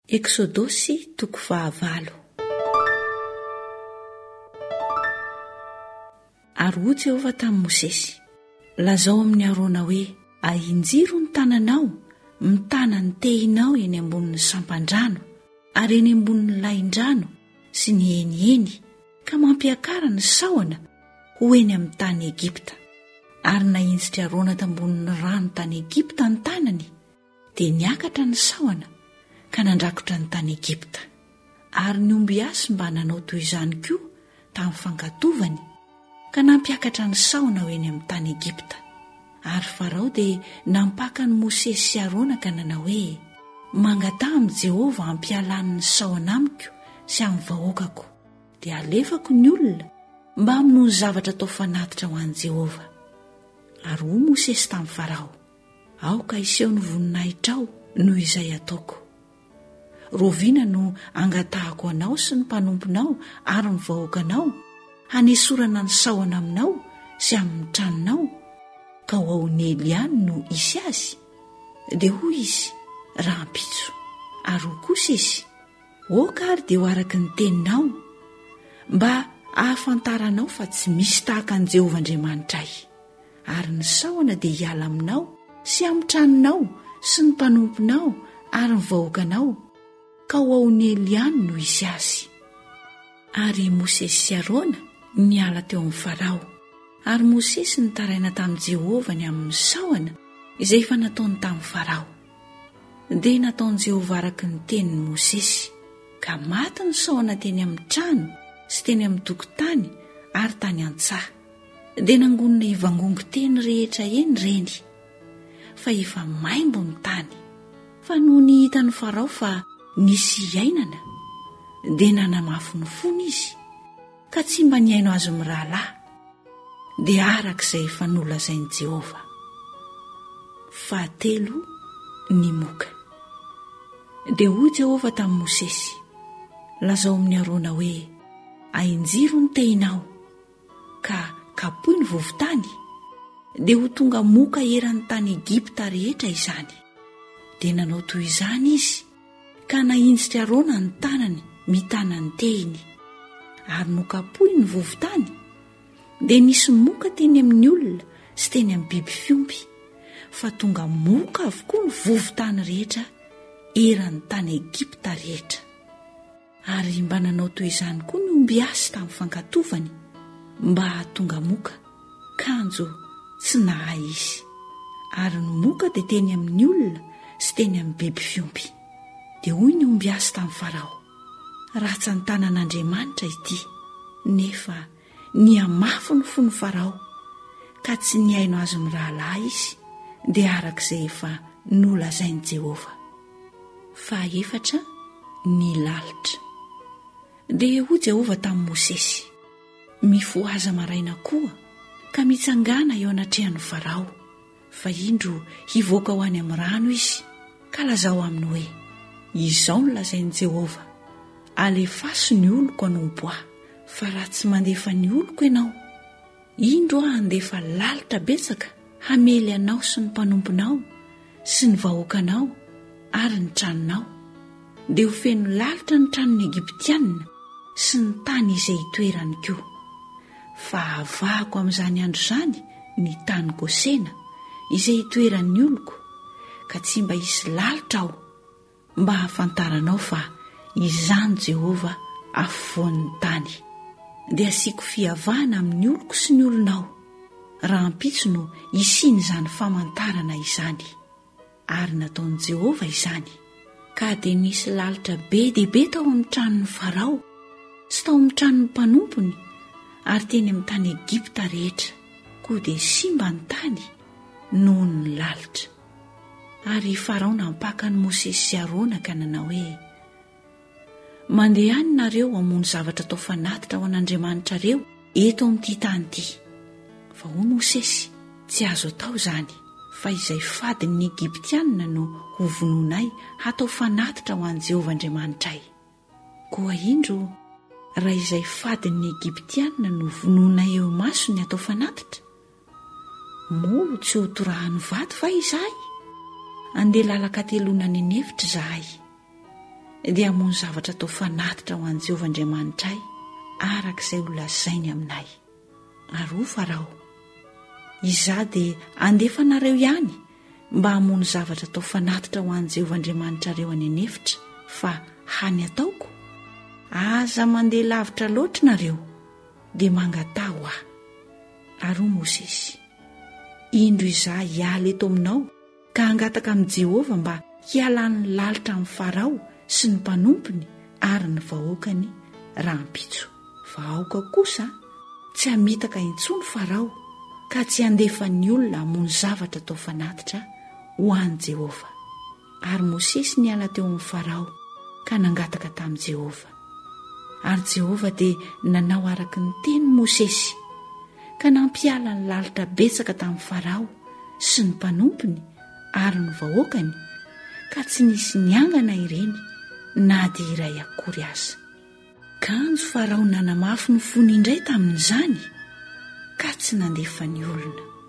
Eksôdôsy toko 20. Ary hoy Jehovah tamin'i Mosesy: lazao amin'ny Arona hoe ahinjiro ny tananao mitana ny tehinao eny ambonin'ny sampandrano ary eny ambonin'ny lahindrano sy ny enieny, ka mampiakara ny sahona ho eny amin'ny tany Egipta. Ary nahinjitra Arona tambonin'ny rano tany Egipta ny tanany, dia niakatra ny sahona ka nandrakotra ny tany Egipta. Ary ny omby asy mba nanao toy izany koa tamin'ny fankatovany, ka nampiakatra ny sahona ho eny amin'ny tany Egipta. Ary Farao dia nampaka ny Mosesy sy Arona ka nanao hoe: mangataha amin'i Jehovah hampialany ny sahona amiko sy amin'ny vahoakako, dia alefako ny olona mba hamono ny zavatra atao fanatitra ho an'i Jehovah. Ary hoy Mosesy tamin'ny Farao: aoka iseho ny voninahitrao noho izay ataoko. Roviana no angatahako anao sy ny mpanomponao ary ny vahoakanao, hanesorana ny sahona aminao sy amin'ny tranonao, ka ho aonely ihany no isy azy. Dia hoy izy: rahampitso. Ary ho kosa izy: oka ary dia ho araky ny teninao, mba ahafantaranao fa tsy misy tahaka an'i Jehovah Andriamanitray. Ary ny sahona dia hiala aminao sy amin'ny tranonao sy ny mpanomponao ary ny vahoakanao, ka ho aonely ihany no isy azy. Ary Mosesy sy Arona niala teo amin'ny Farao, ary Mosesy nitaraina tamin'i Jehovah ny amin'ny sahona izay efa nataony tamin'ny Farao. Dia nataon'i Jehovah araky ny tenin'i Mosesy, ka maty ny sahona teny amin'ny trano sy teny amin'ny tokotany ary tany an-tsaha. Dia nangonina ivangongo teny rehetra eny reny, fa efa maimbo ny tany. Fa noho ny hitan'ny Farao fa nisy iainana, dia nanamafy ny fony izy, ka tsy mba niaino azy mirahalahy, dia arak'izay efa nolazain'i Jehovah. 3. Ny moka. Dia hoy Jehovah tamin'i Mosesy: lazao amin'ny Arona hoe ahinjiro ny tehinao, ka kapohy ny vovotany, dia ho tonga moka eran'ny tany Egipta rehetra izany. Dia nanao toy izany izy, ka nahinjitra Arona ny tanany mitana ny tehiny, ary nokapohy ny vovotany, dia nisy moka teny amin'ny olona sy teny amin'ny biby fiompy, fa tonga moka avokoa ny vovotany rehetra eran'ny tany Egipta rehetra. Ary mba nanao toy izany koa ny omby asy tamin'ny fankatovany, mba hahatonga moka, kanjo tsy nahay izy. Ary ny moka dia teny amin'ny olona sy teny amin'ny biby fiompy. Dia hoy ny omby asy tamin'ny Farao: ratsa ny tanan'Andriamanitra ity, nefa niamafy ny fony Farao, ka tsy niaino azy mirahalahy izy, dia arak'izay efa nolazain'i Jehovah. 4. Ny lalitra. Dia hoy Jehovah tamin'i Mosesy: mifoaza maraina koa, ka mitsangana eo anatrehan'ny Farao, fa indro hivoaka ho any amin'ny rano izy, ka lazao aminy hoe: izao no lazain'i Jehovah: alefaso ny oloko anompo ahy, fa raha tsy mandefa ny oloko ianao, indro aho handefa lalitra betsaka hamely anao sy ny mpanomponao sy ny vahoakanao ary ny tranonao. Dia ho feno lalitra ny tranon'ny Egiptianina sy ny tany izay hitoerany koa. Fa avahako amin'izany andro izany ny tany Gosena izay hitoeran'ny oloko, ka tsy mba hisy lalitra ao, mba hahafantaranao fa izany Jehovah afovoan'ny tany. Dia asiako fihavahana amin'ny oloko sy ny olonao, rahampitso no isiany izany famantarana izany. Ary nataon'i Jehovah izany, ka dia nisy lalitra be dehibe tao amin'ny tranon'ny Farao sy tao amin'ny tranon'ny mpanompony ary teny amin'ny tany Egipta rehetra, koa dia simba ny tany noho ny lalitra. Ary Farao nampaka ny Mosesy sy Arona ka nanao hoe: mandeha any nareo hamono zavatra atao fanatitra ho an'Andriamanitra reo eto amin'ity tany ity. Fa hoy Mosesy: tsy azo atao izany, fa izay fadin'ny Egiptianina no ho vononay hatao fanatitra ho an'i Jehovah Andriamanitray. Koa indro raha izay fadin'ny Egiptianina no vononay eo masony hatao fanatitra, molo tsy ho torahany vato fa izahay, andeha lalaka telona ny nevitra izahay. dia hamono zavatra atao fanatitra ho an'i Jehovah Andriamanitra ahy arak'izay ho lazainy aminay. Ary ho Farao, izaho dia andefa nareo ihany mba hamono zavatra atao fanatitra ho an'i Jehovah Andriamanitra reo any anefitra, fa hany ataoko? Aza mandeha lavitra loatra nareo dia mangataho aho. Ary ho Mosesy, indro izaho hiala eto aminao ka hangataka amin'i Jehovah mba hialany lalitra amin'ny Farao sy ny mpanompony ary ny vahoakany raha ampitso. Fa aoka kosa tsy hamitaka intsony Farao ka tsy handefa ny olona hamono zavatra atao fanatitra ho an'i Jehovah. Ary Mosesy niala teo amin'ny Farao ka nangataka tamin'i Jehovah. Ary Jehovah dia nanao araka ny teny Mosesy ka nampiala ny lalitra betsaka tamin'ny Farao sy ny mpanompony ary ny vahoakany, ka tsy nisy niangana ireny na dia iray akory aza. Kanjo Farao nanamafy ny fony indray tamin'izany ka tsy nandefa ny olona.